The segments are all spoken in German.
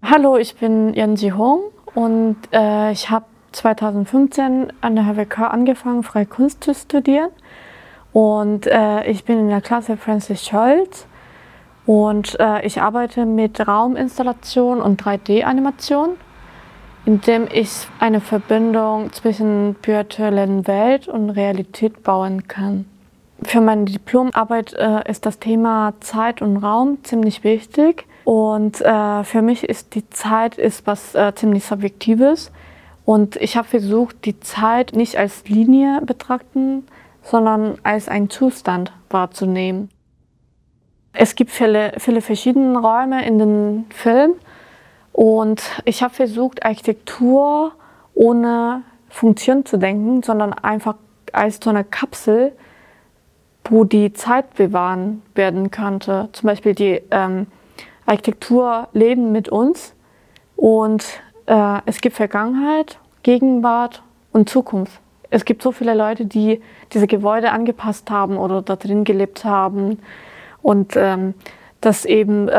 Hallo, ich bin Yanji Hong und ich habe 2015 an der HWK angefangen, Freie Kunst zu studieren. Und ich bin in der Klasse Francis Scholz und ich arbeite mit Rauminstallation und 3D-Animation, indem ich eine Verbindung zwischen virtuellen Welt und Realität bauen kann. Für meine Diplomarbeit ist das Thema Zeit und Raum ziemlich wichtig. Und für mich ist die Zeit was ziemlich Subjektives. Und ich habe versucht, die Zeit nicht als Linie betrachten, sondern als einen Zustand wahrzunehmen. Es gibt viele verschiedene Räume in dem Film. Und ich habe versucht, Architektur ohne Funktion zu denken, sondern einfach als so eine Kapsel, wo die Zeit bewahren werden könnte. Zum Beispiel die Architektur leben mit uns und es gibt Vergangenheit, Gegenwart und Zukunft. Es gibt so viele Leute, die diese Gebäude angepasst haben oder da drin gelebt haben und das eben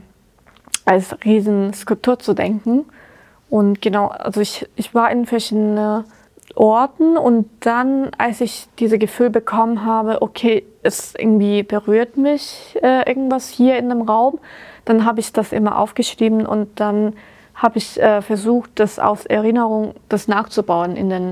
als Riesenskulptur zu denken. Und genau, also ich war in verschiedenen Orten und dann, als ich dieses Gefühl bekommen habe, okay, es irgendwie berührt mich irgendwas hier in dem Raum, dann habe ich das immer aufgeschrieben und dann habe ich versucht, das aus Erinnerung das nachzubauen in den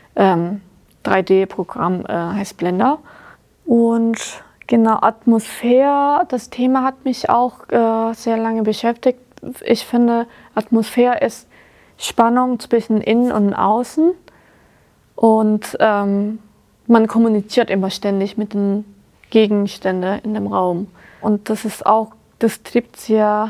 3D-Programm, heißt Blender. Und genau, Atmosphäre, das Thema hat mich auch sehr lange beschäftigt. Ich finde, Atmosphäre ist Spannung zwischen innen und außen. Und man kommuniziert immer ständig mit den Gegenständen in dem Raum. Und das trifft sehr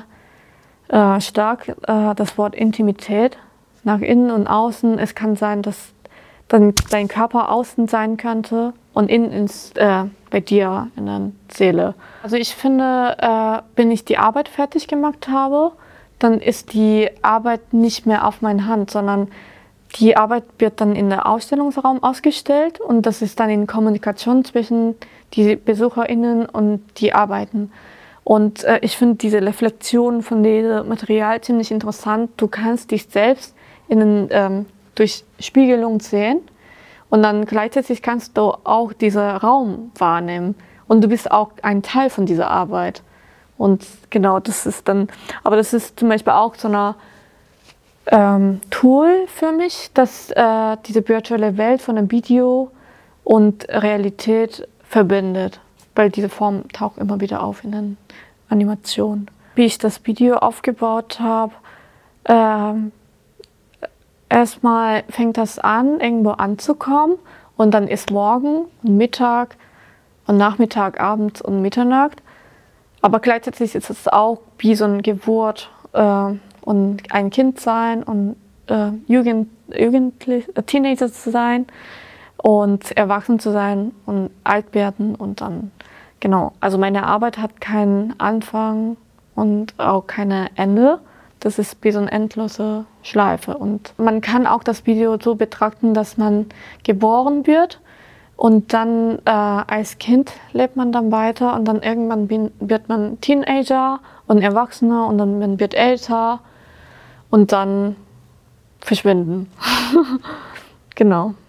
stark das Wort Intimität nach innen und außen. Es kann sein, dass dann dein Körper außen sein könnte und innen ist bei dir in der Seele. Also ich finde, wenn ich die Arbeit fertig gemacht habe, dann ist die Arbeit nicht mehr auf meiner Hand, sondern die Arbeit wird dann in der Ausstellungsraum ausgestellt und das ist dann in Kommunikation zwischen die BesucherInnen und die Arbeiten. Und ich finde diese Reflexion von diesem Material ziemlich interessant. Du kannst dich selbst durch Spiegelung sehen und dann gleichzeitig kannst du auch diesen Raum wahrnehmen und du bist auch ein Teil von dieser Arbeit. Und genau, das ist zum Beispiel auch so eine Tool für mich, dass diese virtuelle Welt von einem Video und Realität verbindet, weil diese Form taucht immer wieder auf in den Animationen. Wie ich das Video aufgebaut habe, erstmal fängt das an, irgendwo anzukommen und dann ist Morgen und Mittag und Nachmittag, Abend und Mitternacht. Aber gleichzeitig ist es auch wie so eine Geburt und ein Kind sein und Teenager zu sein und erwachsen zu sein und alt werden und dann, genau. Also meine Arbeit hat keinen Anfang und auch kein Ende. Das ist wie so eine endlose Schleife. Und man kann auch das Video so betrachten, dass man geboren wird und dann als Kind lebt man dann weiter und dann irgendwann wird man Teenager und Erwachsener und dann man wird älter und dann verschwinden. Genau.